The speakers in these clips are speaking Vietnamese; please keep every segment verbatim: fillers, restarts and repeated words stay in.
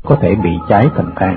có thể bị cháy thành than.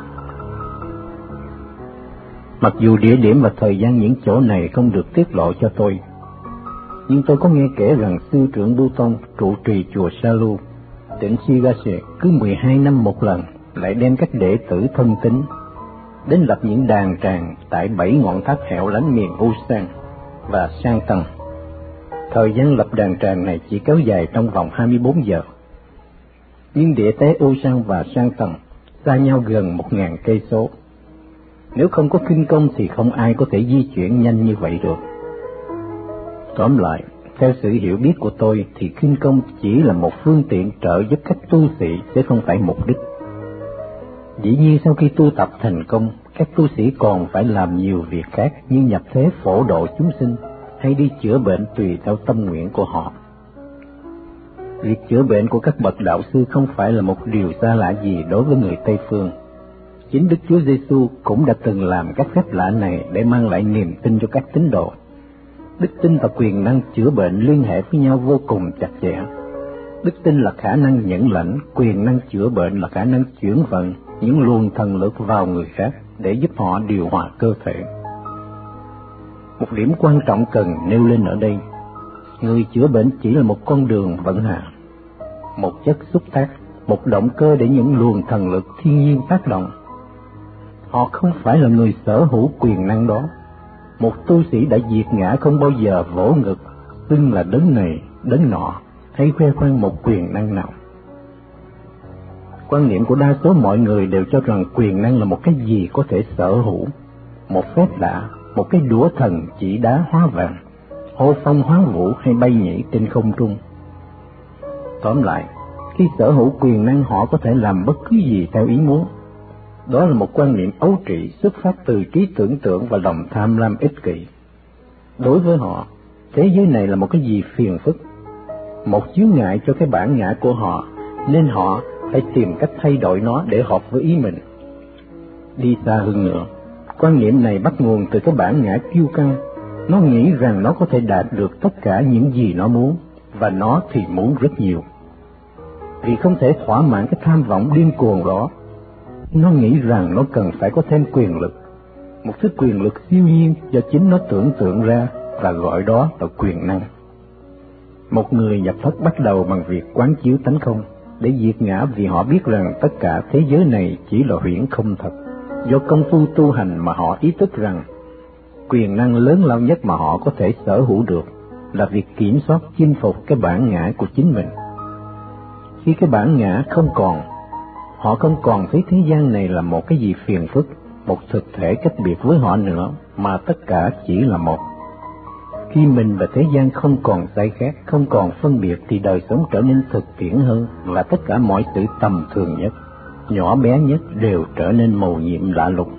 Mặc dù địa điểm và thời gian những chỗ này không được tiết lộ cho tôi, nhưng tôi có nghe kể rằng sư trưởng Bu Tông trụ trì chùa Sa Lu, tỉnh Shigase cứ mười hai năm một lần lại đem các đệ tử thân tín đến lập những đàn tràng tại bảy ngọn tháp hẻo lánh miền Busan và Sang Tầng. Thời gian lập đàn tràng này chỉ kéo dài trong vòng hai mươi bốn giờ. Nhưng địa tế Busan và Sang Tầng xa nhau gần một ngàn cây số. Nếu không có kinh công thì không ai có thể di chuyển nhanh như vậy được. Tóm lại, theo sự hiểu biết của tôi thì kinh công chỉ là một phương tiện trợ giúp các tu sĩ chứ không phải mục đích. Dĩ nhiên sau khi tu tập thành công, các tu sĩ còn phải làm nhiều việc khác như nhập thế phổ độ chúng sinh hay đi chữa bệnh tùy theo tâm nguyện của họ. Việc chữa bệnh của các bậc đạo sư không phải là một điều xa lạ gì đối với người Tây phương. Chính Đức Chúa Giêsu cũng đã từng làm các phép lạ này để mang lại niềm tin cho các tín đồ. Đức tin và quyền năng chữa bệnh liên hệ với nhau vô cùng chặt chẽ. Đức tin là khả năng nhận lãnh, quyền năng chữa bệnh là khả năng chuyển vận những luồng thần lực vào người khác để giúp họ điều hòa cơ thể. Một điểm quan trọng cần nêu lên ở đây, người chữa bệnh chỉ là một con đường vận hành, một chất xúc tác, một động cơ để những luồng thần lực thiên nhiên tác động. Họ không phải là người sở hữu quyền năng đó. Một tu sĩ đã diệt ngã không bao giờ vỗ ngực, xưng là đấng này, đấng nọ, hay khoe khoang một quyền năng nào. Quan niệm của đa số mọi người đều cho rằng quyền năng là một cái gì có thể sở hữu, một phép lạ, một cái đũa thần chỉ đá hóa vàng, hô phong hóa vũ hay bay nhảy trên không trung. Tóm lại, khi sở hữu quyền năng họ có thể làm bất cứ gì theo ý muốn. Đó là một quan niệm ấu trĩ xuất phát từ trí tưởng tượng và lòng tham lam ích kỷ. Đối với họ, thế giới này là một cái gì phiền phức, một chướng ngại cho cái bản ngã của họ, nên họ phải tìm cách thay đổi nó để hợp với ý mình. Đi xa hơn nữa, quan niệm này bắt nguồn từ cái bản ngã kiêu căng. Nó nghĩ rằng nó có thể đạt được tất cả những gì nó muốn, và nó thì muốn rất nhiều. Vì không thể thỏa mãn cái tham vọng điên cuồng đó, nó nghĩ rằng nó cần phải có thêm quyền lực, một thứ quyền lực siêu nhiên do chính nó tưởng tượng ra, và gọi đó là quyền năng. Một người nhập thất bắt đầu bằng việc quán chiếu tánh không, để diệt ngã, vì họ biết rằng tất cả thế giới này chỉ là huyễn không thật. Do công phu tu hành mà họ ý thức rằng quyền năng lớn lao nhất mà họ có thể sở hữu được là việc kiểm soát chinh phục cái bản ngã của chính mình. Khi cái bản ngã không còn, họ không còn thấy thế gian này là một cái gì phiền phức, một thực thể cách biệt với họ nữa, mà tất cả chỉ là một. Khi mình và thế gian không còn sai khác, không còn phân biệt, thì đời sống trở nên thực tiễn hơn, và tất cả mọi sự tầm thường nhất, nhỏ bé nhất đều trở nên mầu nhiệm lạ lùng.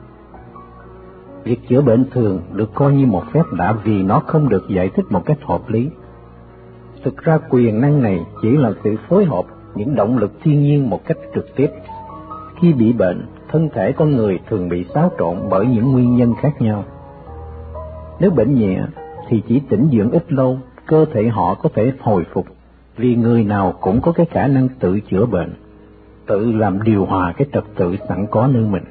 Việc chữa bệnh thường được coi như một phép lạ vì nó không được giải thích một cách hợp lý. Thực ra quyền năng này chỉ là sự phối hợp những động lực thiên nhiên một cách trực tiếp. Khi bị bệnh, thân thể con người thường bị xáo trộn bởi những nguyên nhân khác nhau. Nếu bệnh nhẹ thì chỉ tĩnh dưỡng ít lâu, cơ thể họ có thể hồi phục, vì người nào cũng có cái khả năng tự chữa bệnh, tự làm điều hòa cái trật tự sẵn có nơi mình.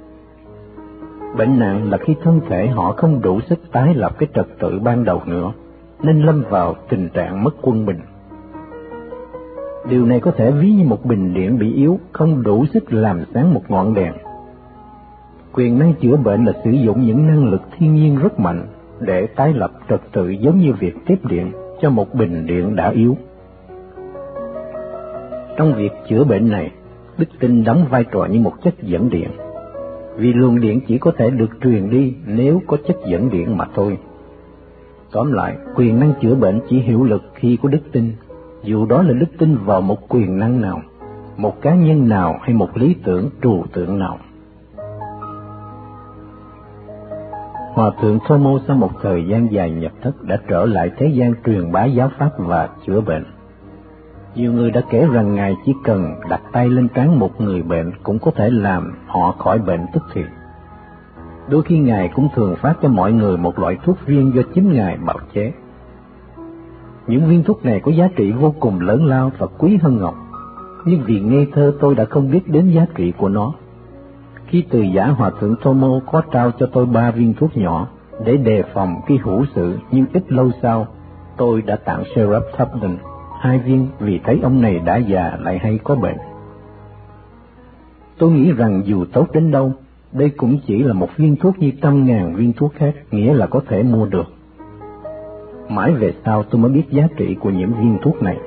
Bệnh nặng là khi thân thể họ không đủ sức tái lập cái trật tự ban đầu nữa, nên lâm vào tình trạng mất quân bình. Điều này có thể ví như một bình điện bị yếu, không đủ sức làm sáng một ngọn đèn. Quyền năng chữa bệnh là sử dụng những năng lực thiên nhiên rất mạnh để tái lập trật tự, giống như việc tiếp điện cho một bình điện đã yếu. Trong việc chữa bệnh này, đức tin đóng vai trò như một chất dẫn điện, vì luồng điện chỉ có thể được truyền đi nếu có chất dẫn điện mà thôi. Tóm lại, quyền năng chữa bệnh chỉ hiệu lực khi có đức tin, dù đó là đức tin vào một quyền năng nào, một cá nhân nào hay một lý tưởng trừu tượng nào. Hòa thượng Thomo sau một thời gian dài nhập thất đã trở lại thế gian truyền bá giáo pháp và chữa bệnh. Nhiều người đã kể rằng Ngài chỉ cần đặt tay lên trán một người bệnh cũng có thể làm họ khỏi bệnh tức thì. Đôi khi Ngài cũng thường phát cho mọi người một loại thuốc riêng do chính Ngài bào chế. Những viên thuốc này có giá trị vô cùng lớn lao và quý hơn ngọc. nhưng vì ngây thơ tôi đã không biết đến giá trị của nó. Khi từ giả Hòa thượng Thomo có trao cho tôi ba viên thuốc nhỏ để đề phòng khi hữu sự, nhưng ít lâu sau tôi đã tặng Sheriff Tubman hai viên vì thấy ông này đã già lại hay có bệnh. Tôi nghĩ rằng dù tốt đến đâu, đây cũng chỉ là một viên thuốc như trăm ngàn viên thuốc khác, nghĩa là có thể mua được. Mãi về sau tôi mới biết giá trị của những viên thuốc này.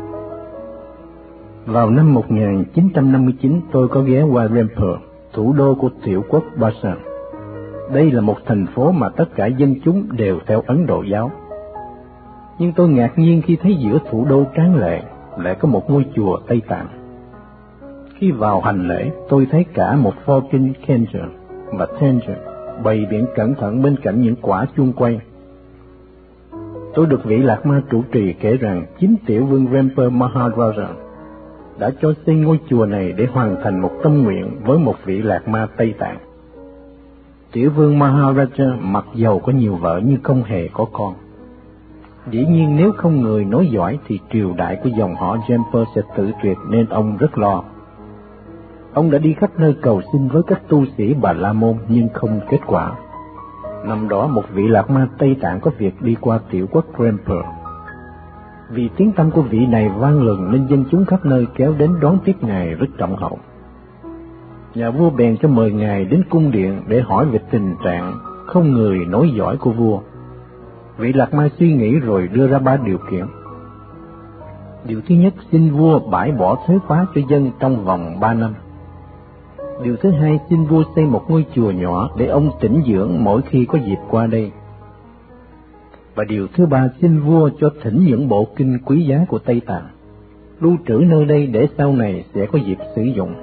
Vào năm một nghìn chín trăm năm mươi chín, tôi có ghé qua Rampur, thủ đô của tiểu quốc Bhasan. Đây là một thành phố mà tất cả dân chúng đều theo Ấn Độ giáo. Nhưng tôi ngạc nhiên khi thấy giữa thủ đô tráng lệ lại có một ngôi chùa Tây Tạng. Khi vào hành lễ, tôi thấy cả một pho kinh Khenja và Tenja bày biện cẩn thận bên cạnh những quả chuông quay. Tôi được vị Lạc Ma trụ trì kể rằng chính tiểu vương Rampur Maharaja đã cho xây ngôi chùa này để hoàn thành một tâm nguyện với một vị Lạc Ma Tây Tạng. Tiểu vương Maharaja mặc dầu có nhiều vợ nhưng không hề có con. Dĩ nhiên nếu không người nối dõi thì triều đại của dòng họ Rampur sẽ tự tuyệt, nên ông rất lo. Ông đã đi khắp nơi cầu xin với các tu sĩ Bà La Môn nhưng không kết quả. Năm đó một vị Lạc Ma Tây Tạng có việc đi qua tiểu quốc Rampur. Vì tiếng tăm của vị này vang lừng nên dân chúng khắp nơi kéo đến đón tiếp ngài rất trọng hậu. Nhà vua bèn cho mời ngài đến cung điện để hỏi về tình trạng không người nối dõi của vua. Vị Lạc Ma suy nghĩ rồi đưa ra ba điều kiện. Điều thứ nhất, xin vua bãi bỏ thuế khóa cho dân trong vòng ba năm. Điều thứ hai, xin vua xây một ngôi chùa nhỏ để ông tĩnh dưỡng mỗi khi có dịp qua đây. Và điều thứ ba, xin vua cho thỉnh những bộ kinh quý giá của Tây Tạng, lưu trữ nơi đây để sau này sẽ có dịp sử dụng.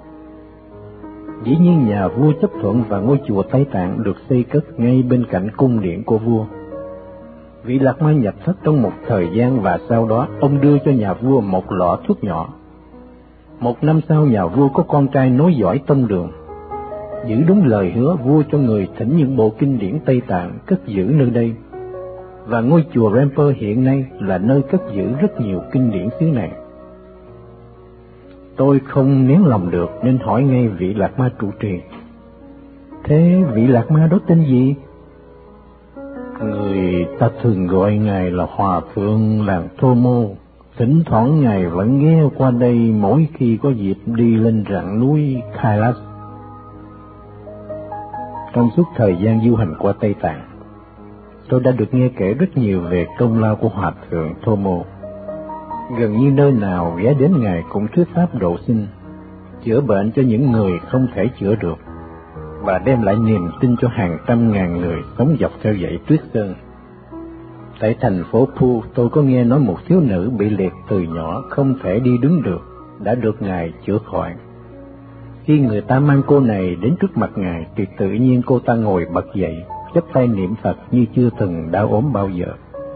Dĩ nhiên nhà vua chấp thuận và ngôi chùa Tây Tạng được xây cất ngay bên cạnh cung điện của vua. Vị Lạc Ma nhập thất trong một thời gian và sau đó ông đưa cho nhà vua một lọ thuốc nhỏ. Một năm sau nhà vua có con trai nối dõi tông đường. Giữ đúng lời hứa, vua cho người thỉnh những bộ kinh điển Tây Tạng cất giữ nơi đây. Và ngôi chùa Rampur hiện nay là nơi cất giữ rất nhiều kinh điển xứ này. Tôi không nén lòng được nên hỏi ngay vị Lạc Ma trụ trì: thế vị Lạc Ma đó tên gì? Người ta thường gọi ngài là Hòa thượng làng Thomo. Thỉnh thoảng ngài vẫn ghé qua đây mỗi khi có dịp đi lên rặng núi Kailash. Trong suốt thời gian du hành qua Tây Tạng, tôi đã được nghe kể rất nhiều về công lao của Hòa thượng Thomo. Gần như nơi nào ghé đến ngài cũng thuyết pháp độ sinh, chữa bệnh cho những người không thể chữa được, và đem lại niềm tin cho hàng trăm ngàn người sống dọc theo dãy Tuyết Sơn. Tại thành phố Phu, tôi có nghe nói một thiếu nữ bị liệt từ nhỏ không thể đi đứng được, đã được ngài chữa khỏi. Khi người ta mang cô này đến trước mặt ngài thì tự nhiên cô ta ngồi bật dậy, chắp tay niệm Phật như chưa từng đau ốm bao giờ.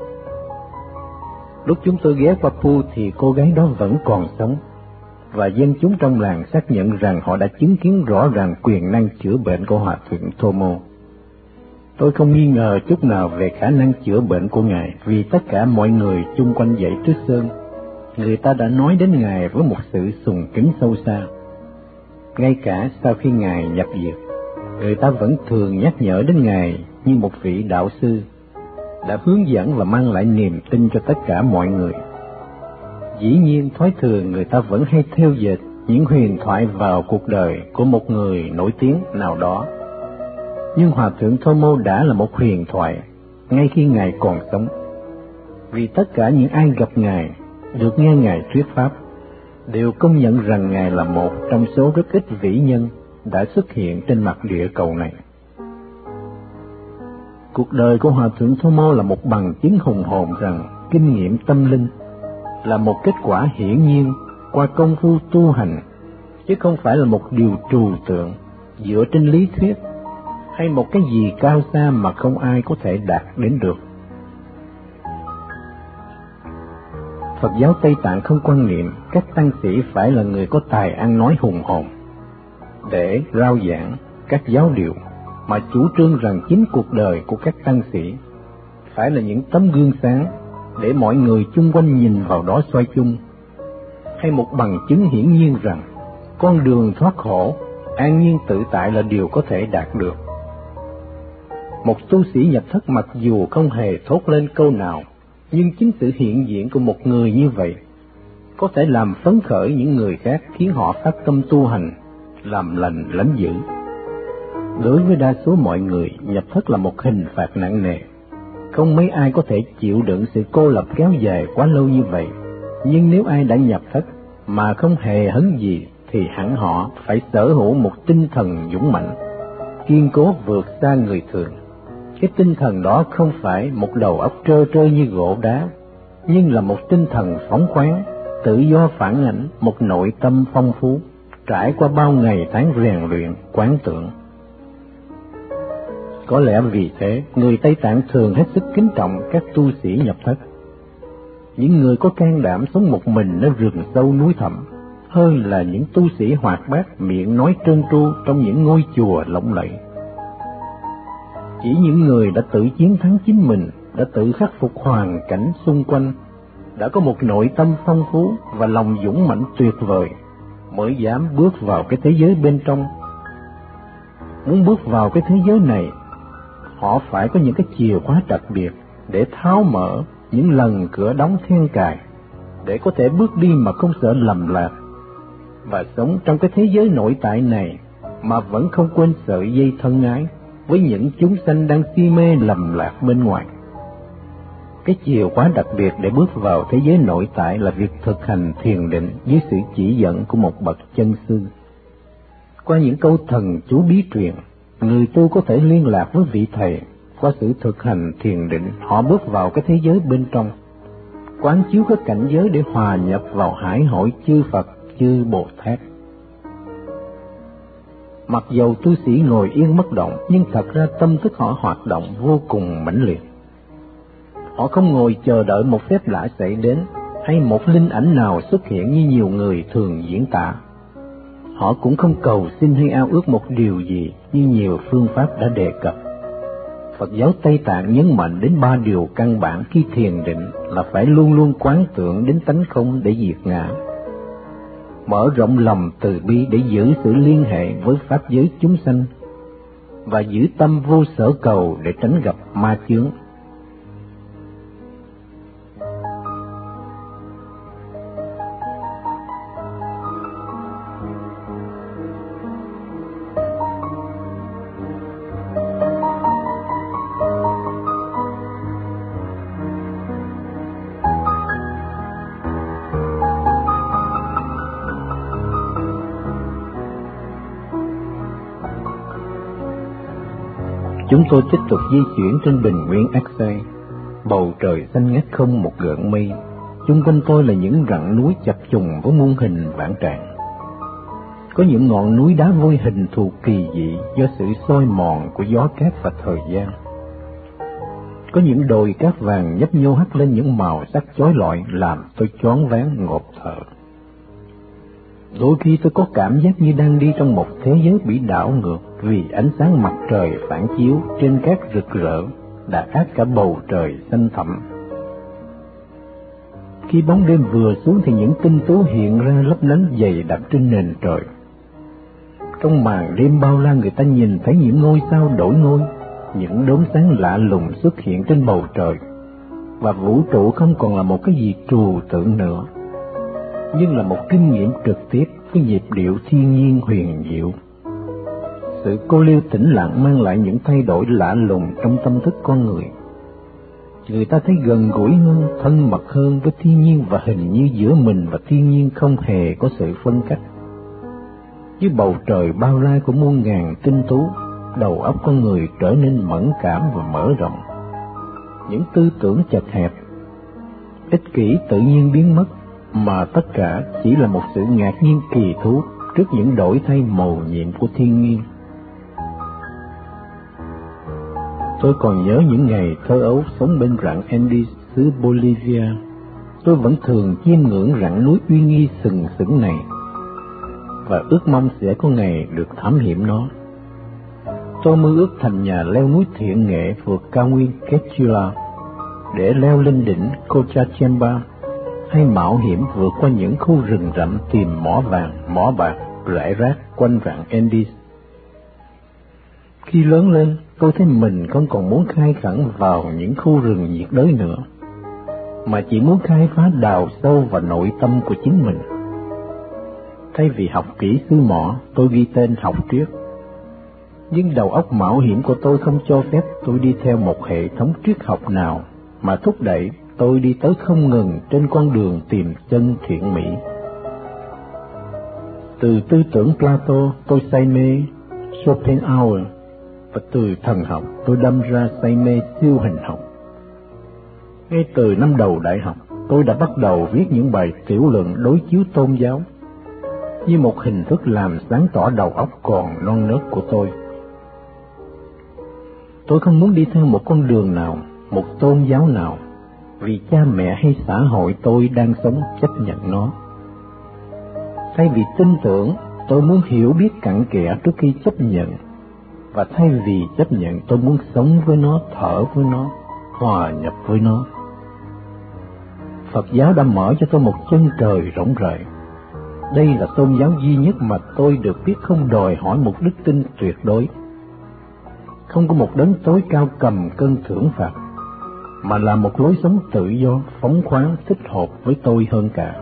Lúc chúng tôi ghé qua Phu thì cô gái đó vẫn còn sống, và dân chúng trong làng xác nhận rằng họ đã chứng kiến rõ ràng quyền năng chữa bệnh của Hòa thượng Thomo. Tôi không nghi ngờ chút nào về khả năng chữa bệnh của ngài, vì tất cả mọi người chung quanh dãy Tuyết Sơn, người ta đã nói đến ngài với một sự sùng kính sâu xa. Ngay cả sau khi ngài nhập diệt, người ta vẫn thường nhắc nhở đến ngài như một vị đạo sư đã hướng dẫn và mang lại niềm tin cho tất cả mọi người. Dĩ nhiên thói thường người ta vẫn hay theo dệt những huyền thoại vào cuộc đời của một người nổi tiếng nào đó. Nhưng Hòa thượng Thomo đã là một huyền thoại ngay khi ngài còn sống, vì tất cả những ai gặp ngài, được nghe ngài thuyết pháp, đều công nhận rằng ngài là một trong số rất ít vĩ nhân đã xuất hiện trên mặt địa cầu này. Cuộc đời của Hòa thượng Thomo là một bằng chứng hùng hồn rằng kinh nghiệm tâm linh là một kết quả hiển nhiên qua công phu tu hành, chứ không phải là một điều trừu tượng dựa trên lý thuyết hay một cái gì cao xa mà không ai có thể đạt đến được. Phật giáo Tây Tạng không quan niệm các tăng sĩ phải là người có tài ăn nói hùng hồn để rao giảng các giáo điều, mà chủ trương rằng chính cuộc đời của các tăng sĩ phải là những tấm gương sáng để mọi người chung quanh nhìn vào đó soi chung, hay một bằng chứng hiển nhiên rằng con đường thoát khổ, an nhiên tự tại là điều có thể đạt được. Một tu sĩ nhập thất mặc dù không hề thốt lên câu nào, nhưng chính sự hiện diện của một người như vậy có thể làm phấn khởi những người khác, khiến họ phát tâm tu hành, làm lành lánh dữ. Đối với đa số mọi người, nhập thất là một hình phạt nặng nề. Không mấy ai có thể chịu đựng sự cô lập kéo dài quá lâu như vậy. Nhưng nếu ai đã nhập thất mà không hề hấn gì, thì hẳn họ phải sở hữu một tinh thần dũng mạnh, kiên cố vượt xa người thường. Cái tinh thần đó không phải một đầu óc trơ trơ như gỗ đá, nhưng là một tinh thần phóng khoáng, tự do phản ảnh một nội tâm phong phú, trải qua bao ngày tháng rèn luyện, quán tưởng. Có lẽ vì thế, người Tây Tạng thường hết sức kính trọng các tu sĩ nhập thất. Những người có can đảm sống một mình nơi rừng sâu núi thẳm, hơn là những tu sĩ hoạt bát miệng nói trơn tru trong những ngôi chùa lộng lẫy. Chỉ những người đã tự chiến thắng chính mình, đã tự khắc phục hoàn cảnh xung quanh, đã có một nội tâm phong phú và lòng dũng mãnh tuyệt vời, mới dám bước vào cái thế giới bên trong. Muốn bước vào cái thế giới này, họ phải có những cái chìa khóa đặc biệt để tháo mở những lần cửa đóng then cài, để có thể bước đi mà không sợ lầm lạc, và sống trong cái thế giới nội tại này mà vẫn không quên sợi dây thân ái với những chúng sanh đang si mê lầm lạc bên ngoài. Cái chìa khóa đặc biệt để bước vào thế giới nội tại là việc thực hành thiền định dưới sự chỉ dẫn của một bậc chân sư. Qua những câu thần chú bí truyền, người tu có thể liên lạc với vị thầy. Qua sự thực hành thiền định, họ bước vào cái thế giới bên trong, quán chiếu các cảnh giới để hòa nhập vào hải hội chư Phật, chư Bồ Tát. Mặc dầu tu sĩ ngồi yên bất động, nhưng thật ra tâm thức họ hoạt động vô cùng mãnh liệt. Họ không ngồi chờ đợi một phép lạ xảy đến, hay một linh ảnh nào xuất hiện như nhiều người thường diễn tả. Họ cũng không cầu xin hay ao ước một điều gì như nhiều phương pháp đã đề cập. Phật giáo Tây Tạng nhấn mạnh đến ba điều căn bản khi thiền định là phải luôn luôn quán tưởng đến tánh không để diệt ngã, mở rộng lòng từ bi để giữ sự liên hệ với pháp giới chúng sanh, và giữ tâm vô sở cầu để tránh gặp ma chướng. Chúng tôi tiếp tục di chuyển trên bình nguyên Aksai. Bầu trời xanh ngắt không một gợn mây, chung quanh tôi là những rặng núi chập trùng với muôn hình vạn trạng. Có những ngọn núi đá vôi hình thù kỳ dị do sự soi mòn của gió cát và thời gian. Có những đồi cát vàng nhấp nhô hắt lên những màu sắc chói lọi làm tôi choáng váng ngộp thở. Đôi khi tôi có cảm giác như đang đi trong một thế giới bị đảo ngược vì ánh sáng mặt trời phản chiếu trên cát rực rỡ đã át cả bầu trời xanh thẳm. Khi bóng đêm vừa xuống thì những tinh tú hiện ra lấp lánh dày đặc trên nền trời. Trong màn đêm bao la, người ta nhìn thấy những ngôi sao đổi ngôi, những đốm sáng lạ lùng xuất hiện trên bầu trời, và vũ trụ không còn là một cái gì trừu tượng nữa, nhưng là một kinh nghiệm trực tiếp với nhịp điệu thiên nhiên huyền diệu. Sự cô liêu tĩnh lặng mang lại những thay đổi lạ lùng trong tâm thức con người. Người ta thấy gần gũi hơn, thân mật hơn với thiên nhiên, và hình như giữa mình và thiên nhiên không hề có sự phân cách. Dưới bầu trời bao la của muôn ngàn tinh tú, đầu óc con người trở nên mẫn cảm và mở rộng. Những tư tưởng chật hẹp, ích kỷ tự nhiên biến mất, mà tất cả chỉ là một sự ngạc nhiên kỳ thú trước những đổi thay mầu nhiệm của thiên nhiên. Tôi còn nhớ những ngày thơ ấu sống bên rặng Andes xứ Bolivia. Tôi vẫn thường chiêm ngưỡng rặng núi uy nghi sừng sững này, và ước mong sẽ có ngày được thám hiểm nó. Tôi mơ ước thành nhà leo núi thiện nghệ vượt cao nguyên Quechua để leo lên đỉnh Cochabamba, hay mạo hiểm vượt qua những khu rừng rậm tìm mỏ vàng, mỏ bạc rải rác quanh rặng Andes. Khi lớn lên, tôi thấy mình không còn muốn khai khẩn vào những khu rừng nhiệt đới nữa, mà chỉ muốn khai phá đào sâu vào nội tâm của chính mình. Thay vì học kỹ sư mỏ, tôi ghi tên học triết. Nhưng đầu óc mạo hiểm của tôi không cho phép tôi đi theo một hệ thống triết học nào mà thúc đẩy tôi đi tới không ngừng trên con đường tìm chân thiện mỹ. Từ tư tưởng Plato, tôi say mê Schopenhauer, và từ thần học tôi đâm ra say mê siêu hình học. Ngay từ năm đầu đại học, tôi đã bắt đầu viết những bài tiểu luận đối chiếu tôn giáo, như một hình thức làm sáng tỏ đầu óc còn non nớt của tôi. Tôi không muốn đi theo một con đường nào, một tôn giáo nào, vì cha mẹ hay xã hội tôi đang sống chấp nhận nó. Thay vì tin tưởng, tôi muốn hiểu biết cặn kẽ trước khi chấp nhận, và thay vì chấp nhận, tôi muốn sống với nó, thở với nó, hòa nhập với nó. Phật giáo đã mở cho tôi một chân trời rộng rãi. Đây là tôn giáo duy nhất mà tôi được biết không đòi hỏi một đức tin tuyệt đối. Không có một đấng tối cao cầm cân thưởng phạt, mà là một lối sống tự do, phóng khoáng, thích hợp với tôi hơn cả.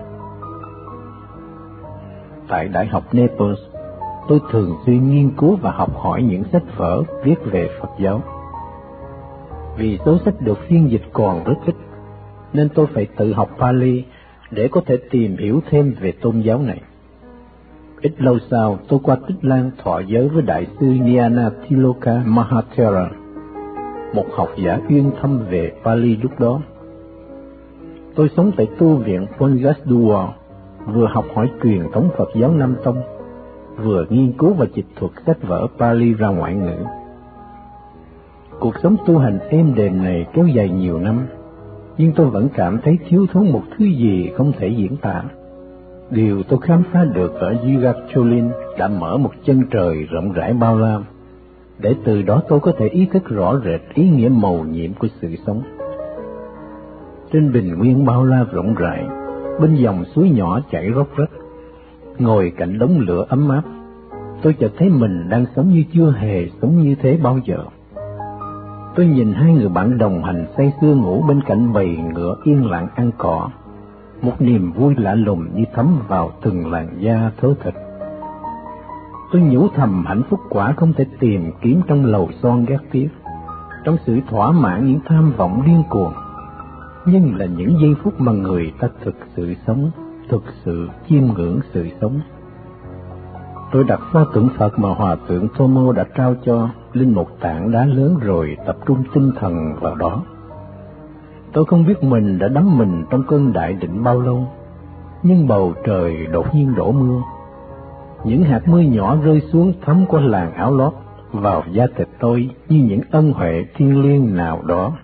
Tại Đại học Naples, tôi thường xuyên nghiên cứu và học hỏi những sách vở viết về Phật giáo. Vì số sách được phiên dịch còn rất ít, nên tôi phải tự học Pali để có thể tìm hiểu thêm về tôn giáo này. Ít lâu sau, tôi qua Tích Lan thọ giới với Đại sư Nyanatiloka Mahathera, một học giả uyên thâm về Pali lúc đó. Tôi sống tại tu viện Pongasdua, vừa học hỏi truyền thống Phật giáo Nam Tông, vừa nghiên cứu và dịch thuật sách vở Pali ra ngoại ngữ. Cuộc sống tu hành êm đềm này kéo dài nhiều năm, nhưng tôi vẫn cảm thấy thiếu thốn một thứ gì không thể diễn tả. Điều tôi khám phá được ở Yugacholin đã mở một chân trời rộng rãi bao la, để từ đó tôi có thể ý thức rõ rệt ý nghĩa mầu nhiệm của sự sống. Trên bình nguyên bao la rộng rãi, bên dòng suối nhỏ chảy róc rách, ngồi cạnh đống lửa ấm áp, tôi chợt thấy mình đang sống như chưa hề sống như thế bao giờ. Tôi nhìn hai người bạn đồng hành say sưa ngủ bên cạnh bầy ngựa yên lặng ăn cỏ, một niềm vui lạ lùng như thấm vào từng làn da thớ thịt. Tôi nhủ thầm hạnh phúc quả không thể tìm kiếm trong lầu son gác tiếp, trong sự thỏa mãn những tham vọng điên cuồng, nhưng là những giây phút mà người ta thực sự sống, thực sự chiêm ngưỡng sự sống. Tôi đặt pho tượng Phật mà Hòa thượng Thomo đã trao cho lên một tảng đá lớn rồi tập trung tinh thần vào đó. Tôi không biết mình đã đắm mình trong cơn đại định bao lâu, nhưng bầu trời đột nhiên đổ mưa. Những hạt mưa nhỏ rơi xuống thấm qua làn áo lót vào da thịt tôi như những ân huệ thiêng liêng nào đó.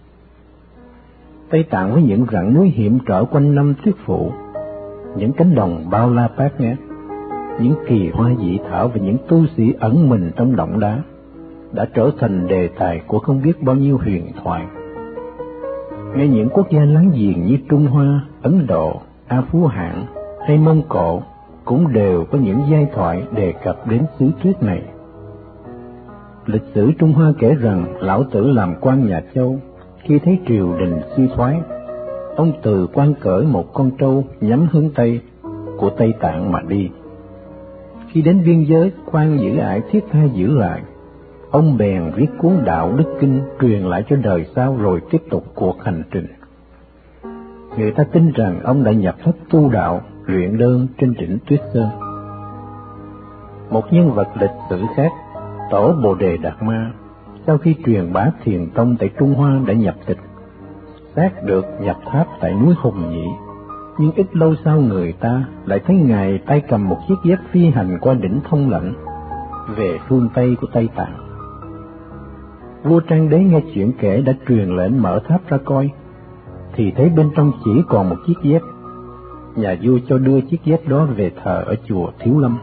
Tây Tạng với những rặng núi hiểm trở quanh năm thuyết phụ, những cánh đồng bao la bát ngát, những kỳ hoa dị thảo và những tu sĩ ẩn mình trong động đá đã trở thành đề tài của không biết bao nhiêu huyền thoại. Ngay những quốc gia láng giềng như Trung Hoa, Ấn Độ, A Phú Hạng hay Mông Cổ cũng đều có những giai thoại đề cập đến xứ thuyết này. Lịch sử Trung Hoa kể rằng Lão Tử làm quan nhà Châu, khi thấy triều đình suy thoái, ông từ quan cởi một con trâu nhắm hướng Tây của Tây Tạng mà đi. Khi đến biên giới, quan giữ ải thiết tha giữ lại, ông bèn viết cuốn Đạo Đức Kinh truyền lại cho đời sau rồi tiếp tục cuộc hành trình. Người ta tin rằng ông đã nhập thất tu đạo, luyện đơn trên đỉnh Tuyết Sơn. Một nhân vật lịch sử khác, Tổ Bồ Đề Đạt Ma, sau khi truyền bá thiền tông tại Trung Hoa đã nhập tịch, xác được nhập tháp tại núi Hùng Nhĩ. Nhưng ít lâu sau người ta lại thấy Ngài tay cầm một chiếc dép phi hành qua đỉnh Thông Lãnh, về phương Tây của Tây Tạng. Vua Trang Đế nghe chuyện kể đã truyền lệnh mở tháp ra coi, thì thấy bên trong chỉ còn một chiếc dép. Nhà vua cho đưa chiếc dép đó về thờ ở chùa Thiếu Lâm.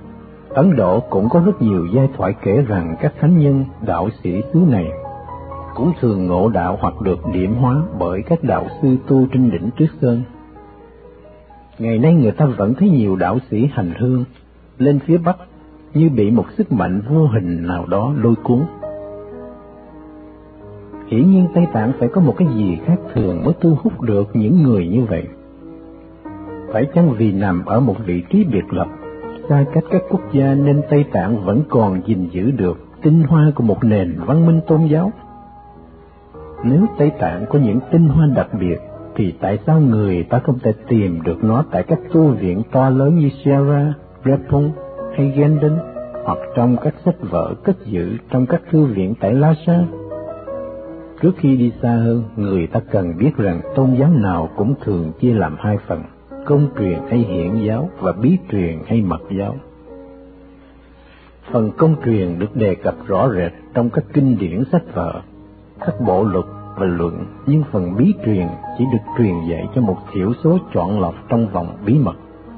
Ấn Độ cũng có rất nhiều giai thoại kể rằng các thánh nhân, đạo sĩ xứ này cũng thường ngộ đạo hoặc được điểm hóa bởi các đạo sư tu trên đỉnh Tuyết Sơn. Ngày nay người ta vẫn thấy nhiều đạo sĩ hành hương lên phía Bắc như bị một sức mạnh vô hình nào đó lôi cuốn. Hiển nhiên Tây Tạng phải có một cái gì khác thường mới thu hút được những người như vậy. Phải chăng vì nằm ở một vị trí biệt lập, xa cách các quốc gia nên Tây Tạng vẫn còn gìn giữ được tinh hoa của một nền văn minh tôn giáo? Nếu Tây Tạng có những tinh hoa đặc biệt, thì tại sao người ta không thể tìm được nó tại các tu viện to lớn như Sierra, Repun hay Gendon, hoặc trong các sách vở cất giữ trong các thư viện tại Lhasa? Trước khi đi xa hơn, người ta cần biết rằng tôn giáo nào cũng thường chia làm hai phần: công truyền hay hiển giáo và bí truyền hay mật giáo. Phần công truyền được đề cập rõ rệt trong các kinh điển sách vở, các bộ luật và luận, nhưng phần bí truyền chỉ được truyền dạy cho một thiểu số chọn lọc trong vòng bí mật.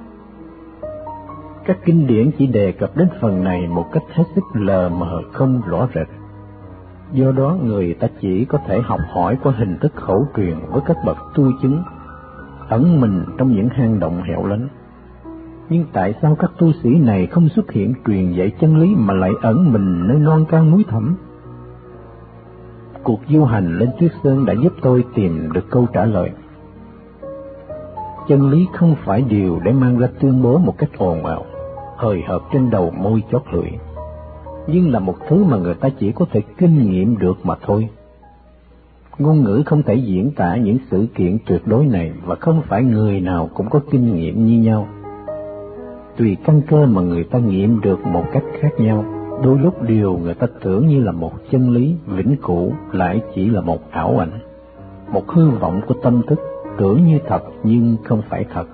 Các kinh điển chỉ đề cập đến phần này một cách hết sức lờ mờ, không rõ rệt. Do đó người ta chỉ có thể học hỏi qua hình thức khẩu truyền với các bậc tu chứng, ẩn mình trong những hang động hẻo lánh. Nhưng tại sao các tu sĩ này không xuất hiện truyền dạy chân lý mà lại ẩn mình nơi non cao núi thẳm? Cuộc du hành lên Tuyết Sơn đã giúp tôi tìm được câu trả lời. Chân lý không phải điều để mang ra tuyên bố một cách ồn ào, hời hợt trên đầu môi chót lưỡi, nhưng là một thứ mà người ta chỉ có thể kinh nghiệm được mà thôi. Ngôn ngữ không thể diễn tả những sự kiện tuyệt đối này, và không phải người nào cũng có kinh nghiệm như nhau. Tùy căn cơ mà người ta nghiệm được một cách khác nhau. Đôi lúc điều người ta tưởng như là một chân lý vĩnh cửu lại chỉ là một ảo ảnh, một hư vọng của tâm thức, tưởng như thật nhưng không phải thật.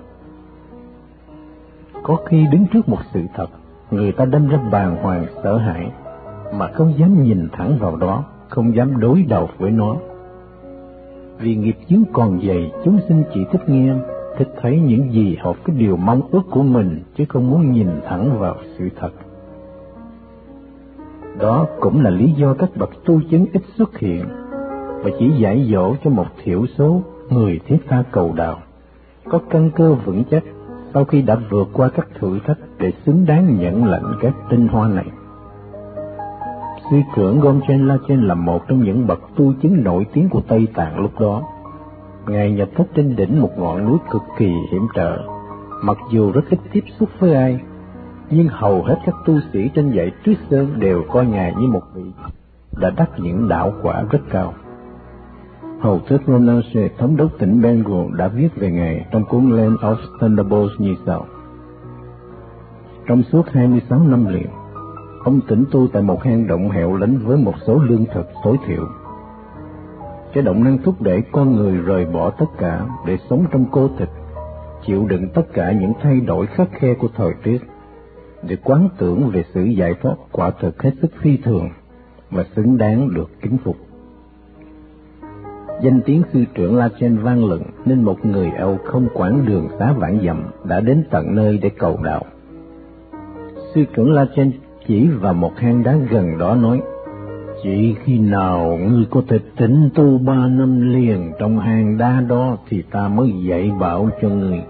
Có khi đứng trước một sự thật, người ta đâm ra bàng hoàng sợ hãi, mà không dám nhìn thẳng vào đó, không dám đối đầu với nó. Vì nghiệp chướng còn dày, chúng sinh chỉ thích nghe, thích thấy những gì hợp với điều mong ước của mình, chứ không muốn nhìn thẳng vào sự thật. Đó cũng là lý do các bậc tu chứng ít xuất hiện, và chỉ dạy dỗ cho một thiểu số người thiết tha cầu đạo, có căn cơ vững chắc sau khi đã vượt qua các thử thách để xứng đáng nhận lãnh các tinh hoa này. Sư trưởng Gomchen Lachen là một trong những bậc tu chứng nổi tiếng của Tây Tạng lúc đó. Ngài nhập thất trên đỉnh một ngọn núi cực kỳ hiểm trở, mặc dù rất ít tiếp xúc với ai, nhưng hầu hết các tu sĩ trên dãy Tuyết Sơn đều coi Ngài như một vị đã đắc những đạo quả rất cao. Hầu tước Ronald, thống đốc tỉnh Bengal, đã viết về Ngài trong cuốn Land of Thunderbolts như sau. Trong suốt hai mươi sáu năm liền, ông tĩnh tu tại một hang động hẻo lánh với một số lương thực tối thiểu. Cái động năng thúc đẩy con người rời bỏ tất cả để sống trong cô tịch, chịu đựng tất cả những thay đổi khắc khe của thời tiết, để quán tưởng về sự giải thoát quả thực hết sức phi thường và xứng đáng được kính phục. Danh tiếng sư trưởng Lachen vang lừng nên một người Âu không quản đường xá vạn dặm đã đến tận nơi để cầu đạo. Sư trưởng Lachen chỉ vào một hang đá gần đó nói: chỉ khi nào ngươi có thể tĩnh tu ba năm liền trong hang đá đó thì ta mới dạy bảo cho ngươi.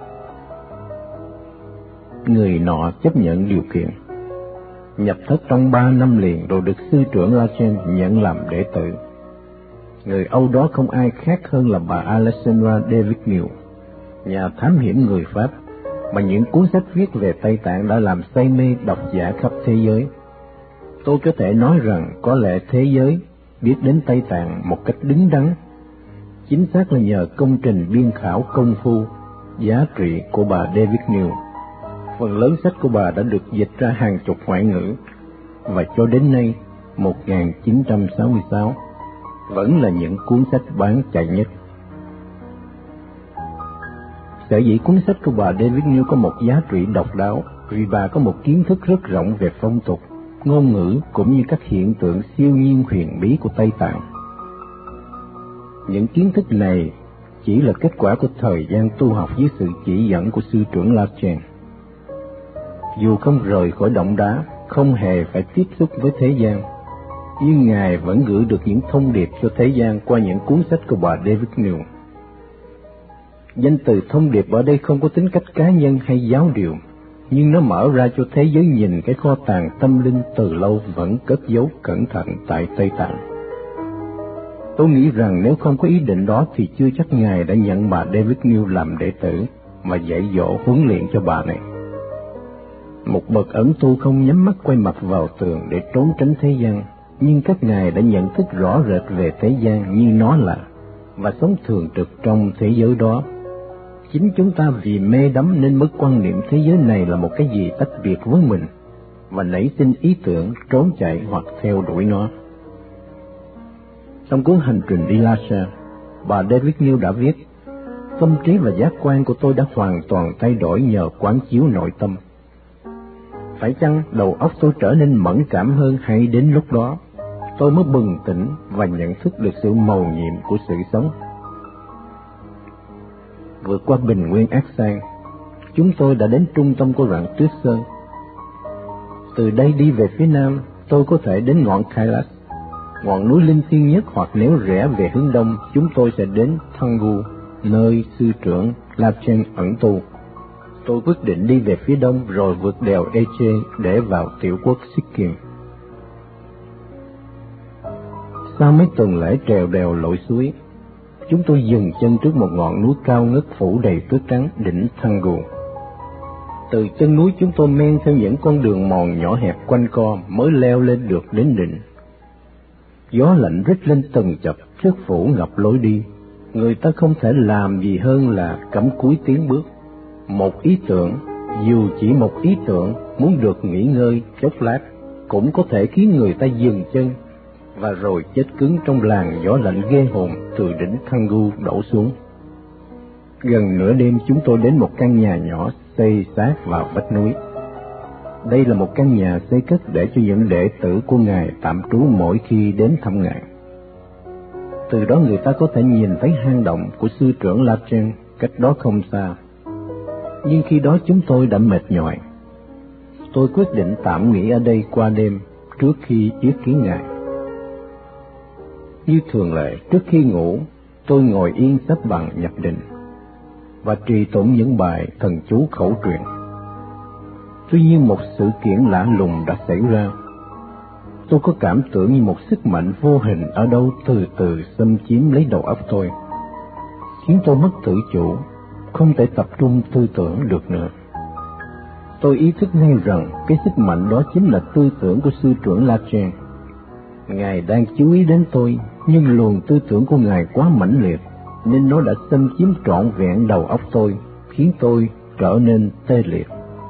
Người nọ chấp nhận điều kiện, nhập thất trong ba năm liền rồi được sư trưởng Lachen nhận làm đệ tử. Người Âu đó không ai khác hơn là bà Alexandra David-New, nhà thám hiểm người Pháp, mà những cuốn sách viết về Tây Tạng đã làm say mê độc giả khắp thế giới. Tôi có thể nói rằng có lẽ thế giới biết đến Tây Tạng một cách đứng đắn, chính xác là nhờ công trình biên khảo công phu, giá trị của bà David-New. Phần lớn sách của bà đã được dịch ra hàng chục ngoại ngữ, và cho đến nay, một nghìn chín trăm sáu mươi sáu, vẫn là những cuốn sách bán chạy nhất. Sở dĩ cuốn sách của bà David-New có một giá trị độc đáo vì bà có một kiến thức rất rộng về phong tục, ngôn ngữ cũng như các hiện tượng siêu nhiên huyền bí của Tây Tạng. Những kiến thức này chỉ là kết quả của thời gian tu học dưới sự chỉ dẫn của sư trưởng Lachen. Dù không rời khỏi động đá, không hề phải tiếp xúc với thế gian, nhưng Ngài vẫn gửi được những thông điệp cho thế gian qua những cuốn sách của bà David Neal. Danh từ thông điệp ở đây không có tính cách cá nhân hay giáo điều, nhưng nó mở ra cho thế giới nhìn cái kho tàng tâm linh từ lâu vẫn cất giấu cẩn thận tại Tây Tạng. Tôi nghĩ rằng nếu không có ý định đó thì chưa chắc Ngài đã nhận bà David Neal làm đệ tử mà dạy dỗ huấn luyện cho bà này. Một bậc ẩn tu không nhắm mắt quay mặt vào tường để trốn tránh thế gian, nhưng các ngài đã nhận thức rõ rệt về thế gian như nó là, và sống thường trực trong thế giới đó. Chính chúng ta vì mê đắm nên mất quan niệm thế giới này là một cái gì tách biệt với mình, và nảy sinh ý tưởng trốn chạy hoặc theo đuổi nó. Trong cuốn Hành trình đi Lhasa, bà David Neal đã viết, tâm trí và giác quan của tôi đã hoàn toàn thay đổi nhờ quán chiếu nội tâm. Phải chăng đầu óc tôi trở nên mẫn cảm hơn, hay đến lúc đó tôi mới bừng tỉnh và nhận thức được sự mầu nhiệm của sự sống? Vượt qua bình nguyên ác sang, chúng tôi đã đến trung tâm của rặng Tuyết Sơn. Từ đây đi về phía nam, tôi có thể đến ngọn Kailash, ngọn núi linh thiêng nhất, hoặc nếu rẽ về hướng đông, chúng tôi sẽ đến Thangu, nơi sư trưởng Lapchen ẩn tu. Tôi quyết định đi về phía đông rồi vượt đèo Eche để vào tiểu quốc Sikkim. Sau mấy tuần lễ trèo đèo lội suối, chúng tôi dừng chân trước một ngọn núi cao ngất phủ đầy tuyết trắng, đỉnh Thangu. Từ chân núi chúng tôi men theo những con đường mòn nhỏ hẹp quanh co mới leo lên được đến đỉnh. Gió lạnh rít lên từng chập, tuyết phủ ngập lối đi. Người ta không thể làm gì hơn là cắm cúi tiến bước. Một ý tưởng, dù chỉ một ý tưởng, muốn được nghỉ ngơi chốc lát, cũng có thể khiến người ta dừng chân, và rồi chết cứng trong làn gió lạnh ghê hồn từ đỉnh Thangu đổ xuống. Gần nửa đêm chúng tôi đến một căn nhà nhỏ xây sát vào vách núi. Đây là một căn nhà xây cất để cho những đệ tử của Ngài tạm trú mỗi khi đến thăm Ngài. Từ đó người ta có thể nhìn thấy hang động của sư trưởng Lapchen cách đó không xa. Nhưng khi đó chúng tôi đã mệt nhòi. Tôi quyết định tạm nghỉ ở đây qua đêm trước khi yết kiến Ngài. Như thường lệ, trước khi ngủ, tôi ngồi yên xếp bằng nhập định và trì tụng những bài thần chú khẩu truyền. Tuy nhiên một sự kiện lạ lùng đã xảy ra. Tôi có cảm tưởng như một sức mạnh vô hình ở đâu từ từ xâm chiếm lấy đầu óc tôi, khiến tôi mất tự chủ, không thể tập trung tư tưởng được nữa. Tôi ý thức ngay rằng cái sức mạnh đó chính là tư tưởng của sư trưởng Lapchen. Ngài đang chú ý đến tôi, nhưng luồng tư tưởng của Ngài quá mãnh liệt, nên nó đã xâm chiếm trọn vẹn đầu óc tôi, khiến tôi trở nên tê liệt.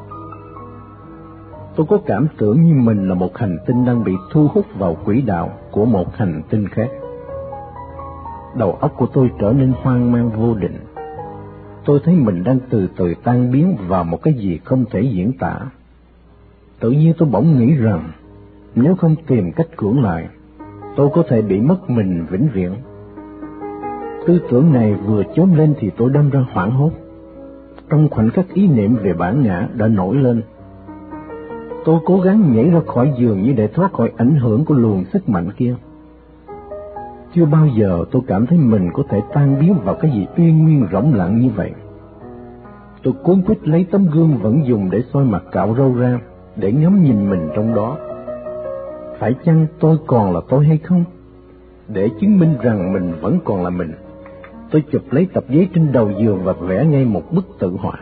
Tôi có cảm tưởng như mình là một hành tinh đang bị thu hút vào quỹ đạo của một hành tinh khác. Đầu óc của tôi trở nên hoang mang vô định. Tôi thấy mình đang từ từ tan biến vào một cái gì không thể diễn tả. Tự nhiên tôi bỗng nghĩ rằng nếu không tìm cách cưỡng lại, tôi có thể bị mất mình vĩnh viễn. Tư tưởng này vừa chớm lên thì tôi đâm ra hoảng hốt. Trong khoảnh khắc ý niệm về bản ngã đã nổi lên, tôi cố gắng nhảy ra khỏi giường như để thoát khỏi ảnh hưởng của luồng sức mạnh kia. Chưa bao giờ tôi cảm thấy mình có thể tan biến vào cái gì uyên nguyên rỗng lặng như vậy. Tôi cuống quýt lấy tấm gương vẫn dùng để soi mặt cạo râu ra, để ngắm nhìn mình trong đó. Phải chăng tôi còn là tôi hay không? Để chứng minh rằng mình vẫn còn là mình, tôi chụp lấy tập giấy trên đầu giường và vẽ ngay một bức tự họa.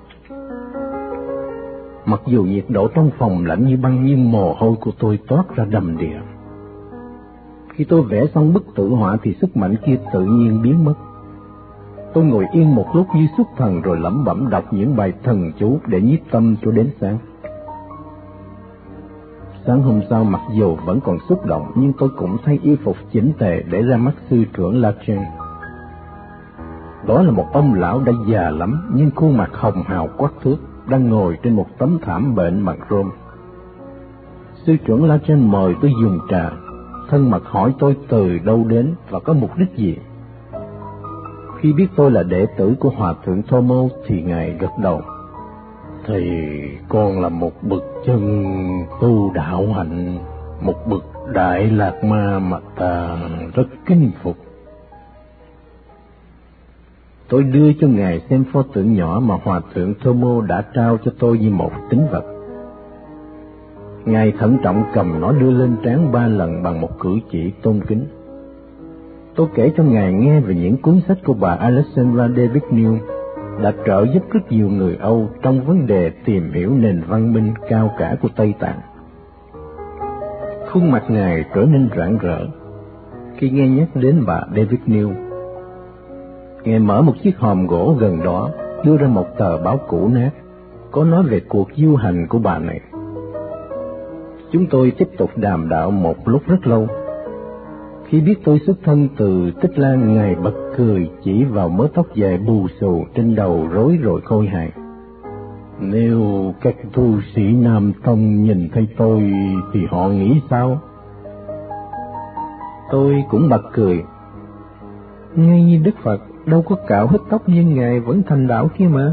Mặc dù nhiệt độ trong phòng lạnh như băng, nhưng mồ hôi của tôi toát ra đầm đìa. Khi tôi vẽ xong bức tự họa thì sức mạnh kia tự nhiên biến mất. Tôi ngồi yên một lúc như xuất thần rồi lẩm bẩm đọc những bài thần chú để nhiếp tâm cho đến sáng. Sáng hôm sau, mặc dù vẫn còn xúc động, nhưng tôi cũng thay y phục chỉnh tề để ra mắt sư trưởng Lapchen. Đó là một ông lão đã già lắm, nhưng khuôn mặt hồng hào quắc thước, đang ngồi trên một tấm thảm bệnh bằng rôm. Sư trưởng Lapchen mời tôi dùng trà, thân mật hỏi tôi từ đâu đến và có mục đích gì. Khi biết tôi là đệ tử của Hòa thượng Thomo thì Ngài gật đầu. Thì con là một bậc chân tu đạo hạnh, một bậc Đại Lạt Ma mà ta rất kính phục. Tôi đưa cho Ngài xem pho tượng nhỏ mà Hòa thượng Thomo đã trao cho tôi như một tín vật. Ngài thận trọng cầm nó đưa lên trán ba lần bằng một cử chỉ tôn kính. Tôi kể cho Ngài nghe về những cuốn sách của bà Alexandra David New đã trợ giúp rất nhiều người Âu trong vấn đề tìm hiểu nền văn minh cao cả của Tây Tạng. Khuôn mặt Ngài trở nên rạng rỡ khi nghe nhắc đến bà David New. Ngài mở một chiếc hòm gỗ gần đó, đưa ra một tờ báo cũ nát, có nói về cuộc du hành của bà này. Chúng tôi tiếp tục đàm đạo một lúc rất lâu. Khi biết tôi xuất thân từ Tích Lan, Ngài bật cười chỉ vào mớ tóc dài bù xù trên đầu rối rồi khôi hài. Nếu các tu sĩ Nam Tông nhìn thấy tôi thì họ nghĩ sao? Tôi cũng bật cười. Ngay như Đức Phật đâu có cạo hết tóc nhưng Ngài vẫn thành đạo kia mà.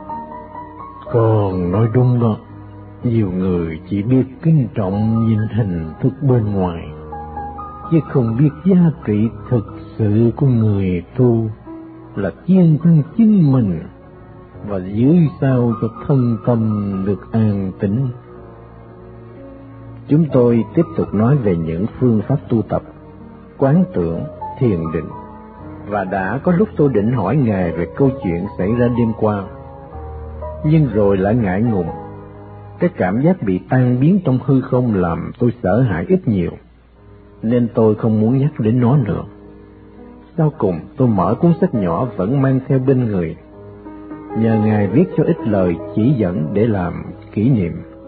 Còn nói đúng đó, nhiều người chỉ biết kính trọng nhìn hình thức bên ngoài, chứ không biết giá trị thực sự của người tu là chiên thân chính mình và giữ sao cho thân tâm được an tĩnh. Chúng tôi tiếp tục nói về những phương pháp tu tập, quán tưởng, thiền định, và đã có lúc tôi định hỏi Ngài về câu chuyện xảy ra đêm qua, nhưng rồi lại ngại ngùng. Cái cảm giác bị tan biến trong hư không làm tôi sợ hãi ít nhiều, nên tôi không muốn nhắc đến nó nữa. Sau cùng tôi mở cuốn sách nhỏ vẫn mang theo bên người, nhờ Ngài viết cho ít lời chỉ dẫn để làm kỷ niệm.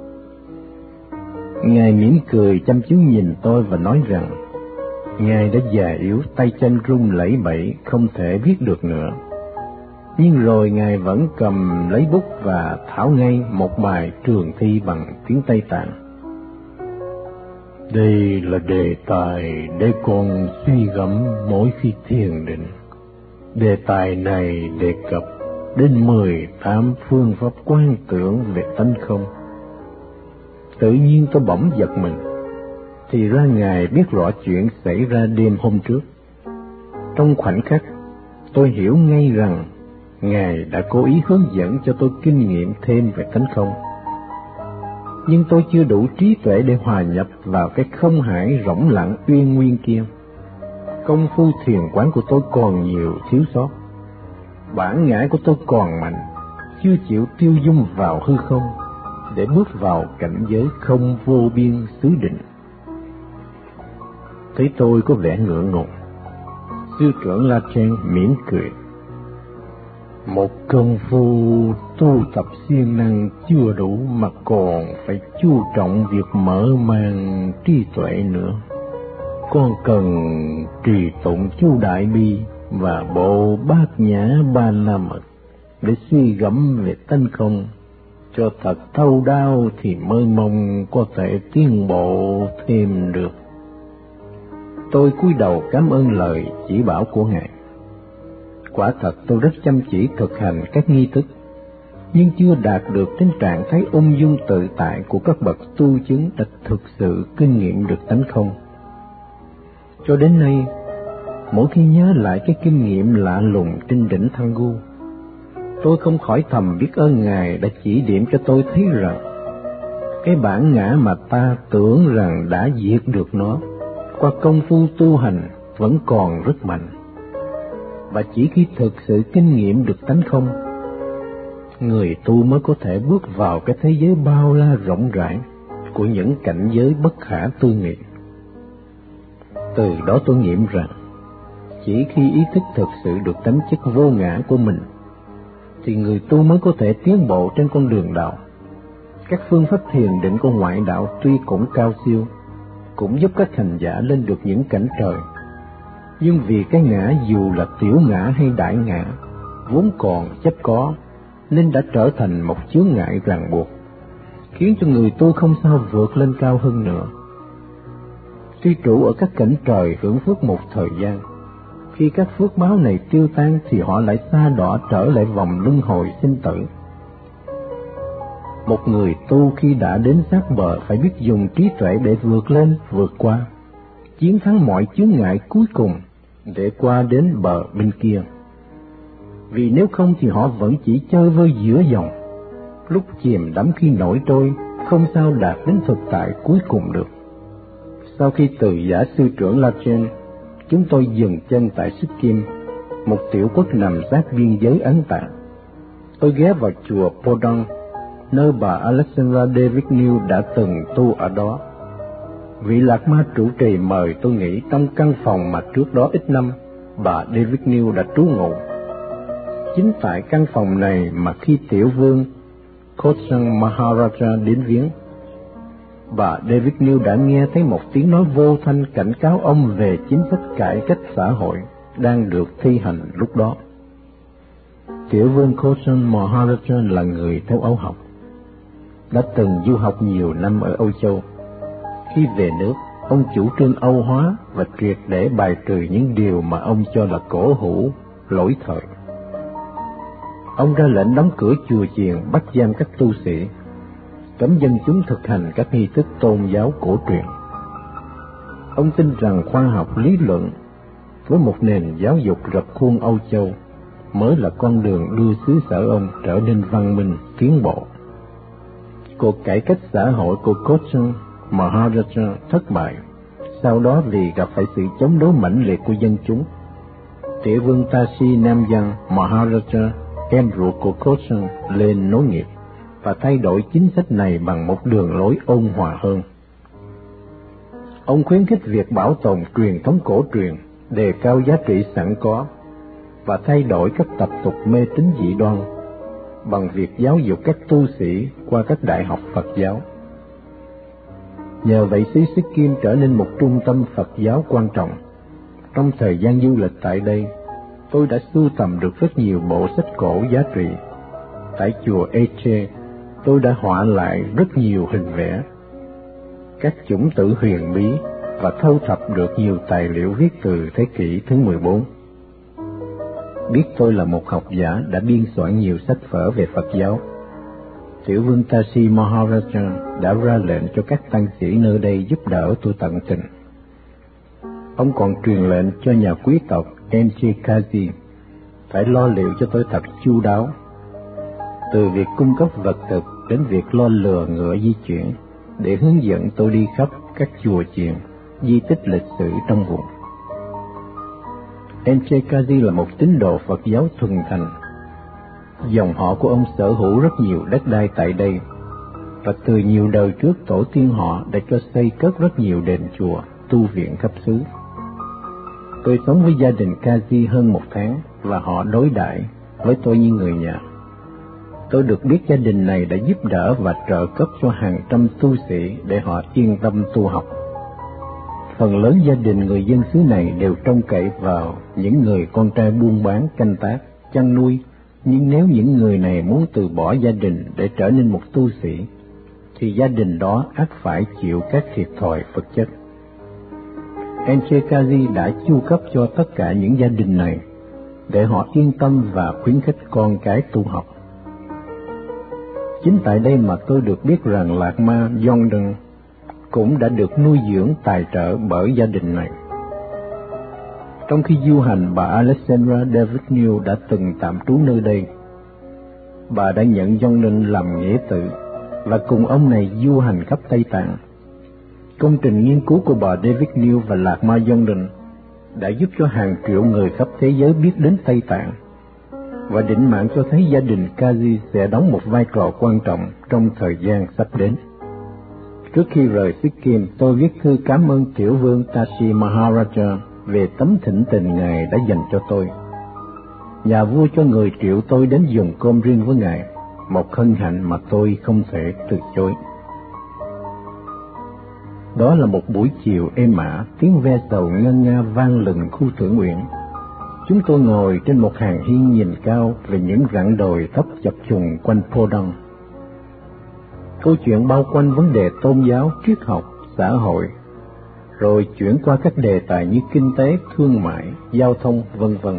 Ngài mỉm cười chăm chú nhìn tôi và nói rằng Ngài đã già yếu, tay chân run lẩy bẩy, không thể viết được nữa. Nhưng rồi Ngài vẫn cầm lấy bút và thảo ngay một bài trường thi bằng tiếng Tây Tạng. Đây là đề tài để con suy gẫm mỗi khi thiền định. Đề tài này đề cập đến mười tám phương pháp quan tưởng về tánh không. Tự nhiên tôi bỗng giật mình, thì ra Ngài biết rõ chuyện xảy ra đêm hôm trước. Trong khoảnh khắc, tôi hiểu ngay rằng Ngài đã cố ý hướng dẫn cho tôi kinh nghiệm thêm về tánh không. Nhưng tôi chưa đủ trí tuệ để hòa nhập vào cái không hải rỗng lặng uyên nguyên kia. Công phu thiền quán của tôi còn nhiều thiếu sót. Bản ngã của tôi còn mạnh, chưa chịu tiêu dung vào hư không để bước vào cảnh giới không vô biên xứ định. Thấy tôi có vẻ ngượng ngùng, sư trưởng La Trang mỉm cười. Một công phu tu tập siêng năng chưa đủ mà còn phải chú trọng việc mở mang trí tuệ nữa. Con cần trì tụng chú Đại Bi và bộ Bát Nhã Ba La Mật để suy gẫm về tánh không, cho thật thâu đáo thì mới mong có thể tiến bộ thêm được. Tôi cúi đầu cảm ơn lời chỉ bảo của Ngài. Quả thật tôi rất chăm chỉ thực hành các nghi thức, nhưng chưa đạt được đến trạng thái ung dung tự tại của các bậc tu chứng đã thực sự kinh nghiệm được tánh không. Cho đến nay, mỗi khi nhớ lại cái kinh nghiệm lạ lùng trên đỉnh Thăng Gu, tôi không khỏi thầm biết ơn Ngài đã chỉ điểm cho tôi thấy rằng cái bản ngã mà ta tưởng rằng đã diệt được nó qua công phu tu hành vẫn còn rất mạnh. Và chỉ khi thực sự kinh nghiệm được tánh không, người tu mới có thể bước vào cái thế giới bao la rộng rãi của những cảnh giới bất khả tư nghị. Từ đó tôi nghiệm rằng, chỉ khi ý thức thực sự được tánh chất vô ngã của mình, thì người tu mới có thể tiến bộ trên con đường đạo. Các phương pháp thiền định của ngoại đạo tuy cũng cao siêu, cũng giúp các hành giả lên được những cảnh trời, nhưng vì cái ngã dù là tiểu ngã hay đại ngã vốn còn chấp có, nên đã trở thành một chướng ngại ràng buộc, khiến cho người tu không sao vượt lên cao hơn nữa. Tuy trụ ở các cảnh trời hưởng phước một thời gian, khi các phước báo này tiêu tan thì họ lại sa đọa trở lại vòng luân hồi sinh tử. Một người tu khi đã đến sát bờ phải biết dùng trí tuệ để vượt lên, vượt qua, chiến thắng mọi chướng ngại cuối cùng để qua đến bờ bên kia. Vì nếu không thì họ vẫn chỉ chơi vơi giữa dòng, lúc chìm đắm khi nổi trôi, không sao đạt đến thực tại cuối cùng được. Sau khi từ giả sư trưởng Lachen, chúng tôi dừng chân tại Sikkim, một tiểu quốc nằm sát biên giới Ấn Tạng. Tôi ghé vào chùa Podong, nơi bà Alexandra Devignew đã từng tu ở đó. Vị Lạc Ma trụ trì mời tôi nghỉ trong căn phòng mà trước đó ít năm bà Devignew đã trú ngụ. Chính tại căn phòng này mà khi tiểu vương Khotsang Maharaja đến viếng, bà Devignew đã nghe thấy một tiếng nói vô thanh cảnh cáo ông về chính sách cải cách xã hội đang được thi hành lúc đó. Tiểu vương Khotsang Maharaja là người theo Âu học, đã từng du học nhiều năm ở Âu Châu. Khi về nước, ông chủ trương Âu hóa và triệt để bài trừ những điều mà ông cho là cổ hủ, lỗi thời. Ông ra lệnh đóng cửa chùa chiền, bắt giam các tu sĩ, cấm dân chúng thực hành các nghi thức tôn giáo cổ truyền. Ông tin rằng khoa học lý luận với một nền giáo dục rập khuôn Âu Châu mới là con đường đưa xứ sở ông trở nên văn minh, tiến bộ. Cuộc cải cách xã hội của Khotsang Maharaja thất bại, sau đó vì gặp phải sự chống đối mãnh liệt của dân chúng. Tiểu vương Tashi Namgyal Maharaja, em ruột của Khotsang, lên nối nghiệp và thay đổi chính sách này bằng một đường lối ôn hòa hơn. Ông khuyến khích việc bảo tồn truyền thống cổ truyền, đề cao giá trị sẵn có và thay đổi các tập tục mê tín dị đoan bằng việc giáo dục các tu sĩ qua các đại học Phật giáo. Nhờ vậy xứ Sikkim trở nên một trung tâm Phật giáo quan trọng. Trong thời gian du lịch tại đây, tôi đã sưu tầm được rất nhiều bộ sách cổ giá trị. Tại chùa Eche, tôi đã họa lại rất nhiều hình vẽ, các chủng tử huyền bí và thu thập được nhiều tài liệu viết từ thế kỷ thứ mười bốn. Biết tôi là một học giả đã biên soạn nhiều sách vở về Phật giáo, tiểu vương Tashi Maharaja đã ra lệnh cho các tăng sĩ nơi đây giúp đỡ tôi tận tình. Ông còn truyền lệnh cho nhà quý tộc em gi Kazi phải lo liệu cho tôi thật chu đáo, từ việc cung cấp vật thực đến việc lo lừa ngựa di chuyển, để hướng dẫn tôi đi khắp các chùa chiền, di tích lịch sử trong vùng. em gi Kazi là một tín đồ Phật giáo thuần thành. Dòng họ của ông sở hữu rất nhiều đất đai tại đây, và từ nhiều đời trước tổ tiên họ đã cho xây cất rất nhiều đền chùa, tu viện khắp xứ. Tôi sống với gia đình Kazi hơn một tháng và họ đối đãi với tôi như người nhà. Tôi được biết gia đình này đã giúp đỡ và trợ cấp cho hàng trăm tu sĩ để họ yên tâm tu học. Phần lớn gia đình người dân xứ này đều trông cậy vào những người con trai buôn bán, canh tác, chăn nuôi, nhưng nếu những người này muốn từ bỏ gia đình để trở nên một tu sĩ, thì gia đình đó ắt phải chịu các thiệt thòi vật chất. em gi Kazi đã chu cấp cho tất cả những gia đình này để họ yên tâm và khuyến khích con cái tu học. Chính tại đây mà tôi được biết rằng Lạc Ma Yongden cũng đã được nuôi dưỡng tài trợ bởi gia đình này. Trong khi du hành, bà Alexandra Devignew đã từng tạm trú nơi đây. Bà đã nhận Yongden làm nghĩa tử và cùng ông này du hành khắp Tây Tạng. Công trình nghiên cứu của bà Devignew và Lạc Ma Yongden đã giúp cho hàng triệu người khắp thế giới biết đến Tây Tạng, và định mạng cho thấy gia đình Kazi sẽ đóng một vai trò quan trọng trong thời gian sắp đến. Trước khi rời Sikkim, tôi viết thư cảm ơn tiểu vương Tashi Maharaja về tấm thỉnh tình Ngài đã dành cho tôi. Nhà vua cho người triệu tôi đến dùng cơm riêng với Ngài, một hân hạnh mà tôi không thể từ chối. Đó là một buổi chiều êm ả, tiếng ve sầu ngân nga vang lừng khu thưởng nguyện. Chúng tôi ngồi trên một hàng hiên nhìn cao về những rặng đồi thấp chập trùng quanh Podong. Câu chuyện bao quanh vấn đề tôn giáo, triết học, xã hội, rồi chuyển qua các đề tài như kinh tế, thương mại, giao thông, vân vân.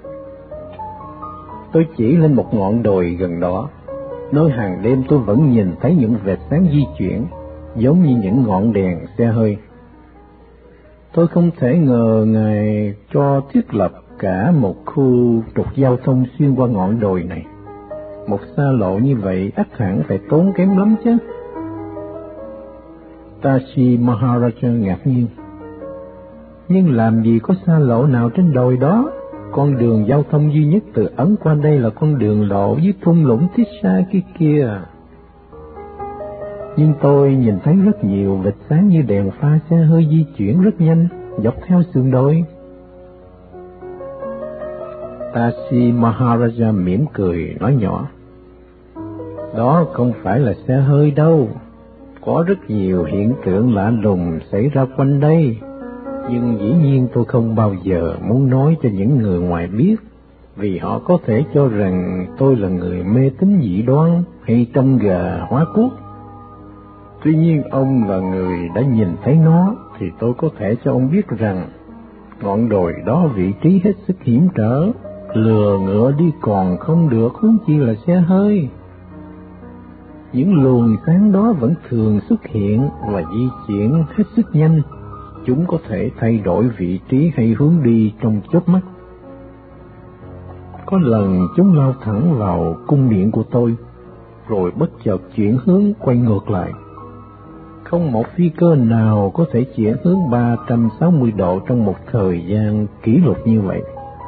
Tôi chỉ lên một ngọn đồi gần đó, nơi hàng đêm tôi vẫn nhìn thấy những vệt sáng di chuyển, giống như những ngọn đèn xe hơi. Tôi không thể ngờ Ngài cho thiết lập cả một khu trục giao thông xuyên qua ngọn đồi này. Một xa lộ như vậy ắt hẳn phải tốn kém lắm chứ. Tashi Maharaja ngạc nhiên. Nhưng làm gì có xa lộ nào trên đồi đó? Con đường giao thông duy nhất từ Ấn qua đây là con đường lộ dưới thung lũng Tisha kia kia. Nhưng tôi nhìn thấy rất nhiều vệt sáng như đèn pha xe hơi di chuyển rất nhanh dọc theo sườn đồi. Tashi Maharaja mỉm cười nói nhỏ, đó không phải là xe hơi đâu, có rất nhiều hiện tượng lạ lùng xảy ra quanh đây, nhưng dĩ nhiên tôi không bao giờ muốn nói cho những người ngoài biết, vì họ có thể cho rằng tôi là người mê tín dị đoan hay trông gà hóa cuốc. Tuy nhiên ông là người đã nhìn thấy nó, thì tôi có thể cho ông biết rằng ngọn đồi đó vị trí hết sức hiểm trở, lừa ngựa đi còn không được, huống chi là xe hơi. Những luồng sáng đó vẫn thường xuất hiện và di chuyển hết sức nhanh, chúng có thể thay đổi vị trí hay hướng đi trong chớp mắt. Có lần chúng lao thẳng vào cung điện của tôi, rồi bất chợt chuyển hướng quay ngược lại. Không một phi cơ nào có thể chuyển hướng ba trăm sáu mươi độ trong một thời gian kỷ lục như vậy.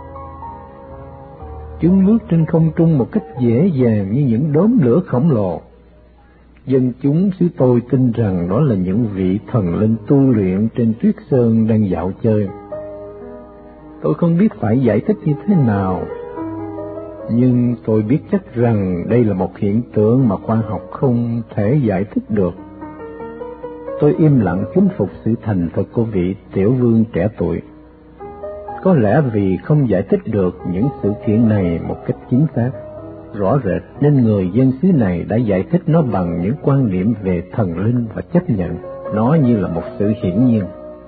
Chúng lướt trên không trung một cách dễ dàng như những đốm lửa khổng lồ. Dân chúng xứ tôi tin rằng đó là những vị thần linh tu luyện trên tuyết sơn đang dạo chơi. Tôi không biết phải giải thích như thế nào, nhưng tôi biết chắc rằng đây là một hiện tượng mà khoa học không thể giải thích được. Tôi im lặng kính phục sự thành thật của vị tiểu vương trẻ tuổi. Có lẽ vì không giải thích được những sự kiện này một cách chính xác, rõ rệt, nên người dân xứ này đã giải thích nó bằng những quan niệm về thần linh và chấp nhận nó như là một sự hiển nhiên.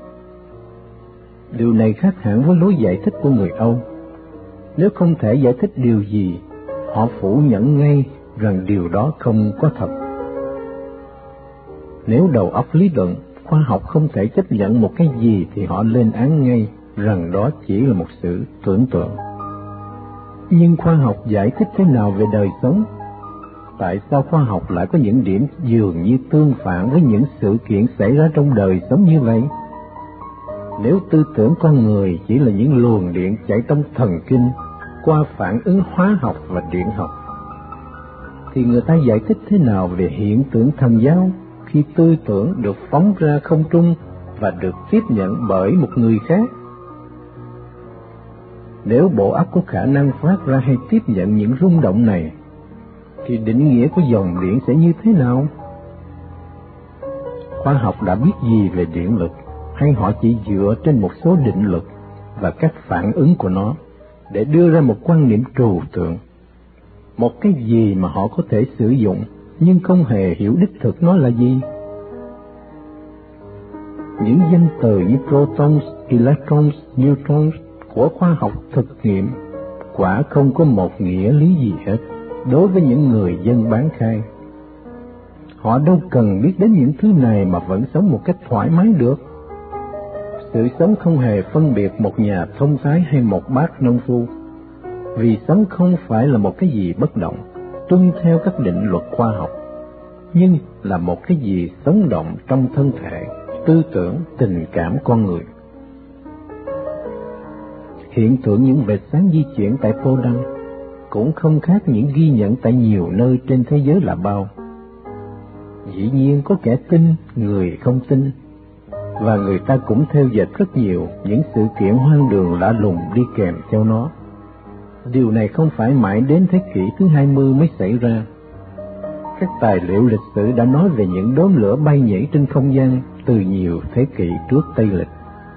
Điều này khác hẳn với lối giải thích của người Âu. Nếu không thể giải thích điều gì, họ phủ nhận ngay rằng điều đó không có thật. Nếu đầu óc lý luận, khoa học không thể chấp nhận một cái gì thì họ lên án ngay rằng đó chỉ là một sự tưởng tượng. Nhưng khoa học giải thích thế nào về đời sống? Tại sao khoa học lại có những điểm dường như tương phản với những sự kiện xảy ra trong đời sống như vậy? Nếu tư tưởng con người chỉ là những luồng điện chạy trong thần kinh qua phản ứng hóa học và điện học, thì người ta giải thích thế nào về hiện tượng thần giao khi tư tưởng được phóng ra không trung và được tiếp nhận bởi một người khác? Nếu bộ óc có khả năng phát ra hay tiếp nhận những rung động này, thì định nghĩa của dòng điện sẽ như thế nào? Khoa học đã biết gì về điện lực, hay họ chỉ dựa trên một số định luật và các phản ứng của nó để đưa ra một quan niệm trừu tượng, một cái gì mà họ có thể sử dụng nhưng không hề hiểu đích thực nó là gì? Những danh từ như protons, electrons, neutrons của khoa học thực nghiệm quả không có một nghĩa lý gì hết đối với những người dân bán khai. Họ đâu cần biết đến những thứ này mà vẫn sống một cách thoải mái được. Sự sống không hề phân biệt một nhà thông thái hay một bác nông phu, vì sống không phải là một cái gì bất động, tuân theo các định luật khoa học, nhưng là một cái gì sống động trong thân thể, tư tưởng, tình cảm con người. Hiện tượng những vệt sáng di chuyển tại Phô Đăng cũng không khác những ghi nhận tại nhiều nơi trên thế giới là bao. Dĩ nhiên có kẻ tin, người không tin, và người ta cũng theo dệt rất nhiều những sự kiện hoang đường lạ lùng đi kèm theo nó. Điều này không phải mãi đến thế kỷ thứ hai mươi mới xảy ra. Các tài liệu lịch sử đã nói về những đốm lửa bay nhảy trên không gian từ nhiều thế kỷ trước Tây lịch.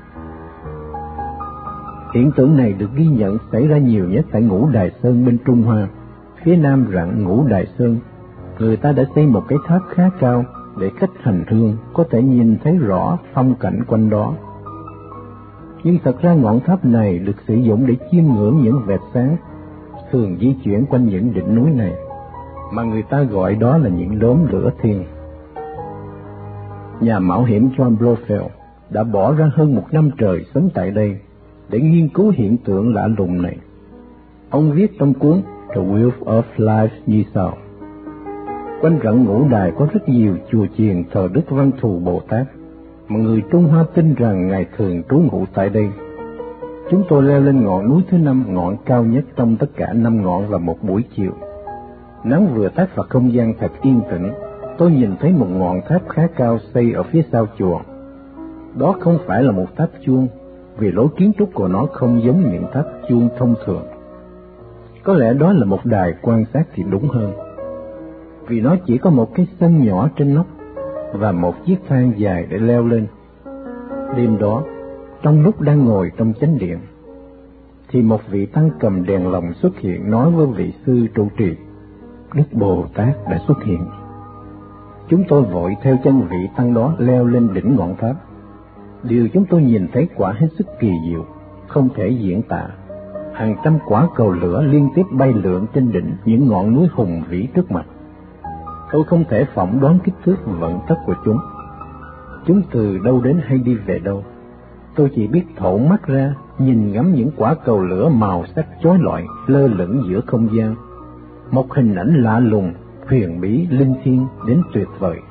Hiện tượng này được ghi nhận xảy ra nhiều nhất tại Ngũ Đài Sơn bên Trung Hoa. Phía nam rặng Ngũ Đài Sơn, người ta đã xây một cái tháp khá cao để khách hành hương có thể nhìn thấy rõ phong cảnh quanh đó. Nhưng thật ra ngọn tháp này được sử dụng để chiêm ngưỡng những vệt sáng thường di chuyển quanh những đỉnh núi này, mà người ta gọi đó là những đốm lửa thiên. Nhà mạo hiểm John Blofeld đã bỏ ra hơn một năm trời sống tại đây để nghiên cứu hiện tượng lạ lùng này. Ông viết trong cuốn The Wheel of Life như sau: quanh rặng Ngũ Đài có rất nhiều chùa chiền thờ Đức Văn Thù Bồ Tát, mà người Trung Hoa tin rằng Ngài thường trú ngụ tại đây. Chúng tôi leo lên ngọn núi thứ năm, ngọn cao nhất trong tất cả năm ngọn vào một buổi chiều. Nắng vừa tắt và không gian thật yên tĩnh. Tôi nhìn thấy một ngọn tháp khá cao xây ở phía sau chùa. Đó không phải là một tháp chuông, vì lối kiến trúc của nó không giống những tháp chuông thông thường. Có lẽ đó là một đài quan sát thì đúng hơn, vì nó chỉ có một cái sân nhỏ trên nóc và một chiếc thang dài để leo lên. Đêm đó, trong lúc đang ngồi trong chánh điện, thì một vị tăng cầm đèn lồng xuất hiện nói với vị sư trụ trì: Đức Bồ Tát đã xuất hiện. Chúng tôi vội theo chân vị tăng đó leo lên đỉnh ngọn tháp. Điều chúng tôi nhìn thấy quả hết sức kỳ diệu, không thể diễn tả. Hàng trăm quả cầu lửa liên tiếp bay lượn trên đỉnh những ngọn núi hùng vĩ trước mặt. Tôi không thể phỏng đoán kích thước vận tốc của chúng. Chúng từ đâu đến hay đi về đâu. Tôi chỉ biết thổ mắt ra, nhìn ngắm những quả cầu lửa màu sắc chói lọi lơ lửng giữa không gian. Một hình ảnh lạ lùng, huyền bí, linh thiêng đến tuyệt vời.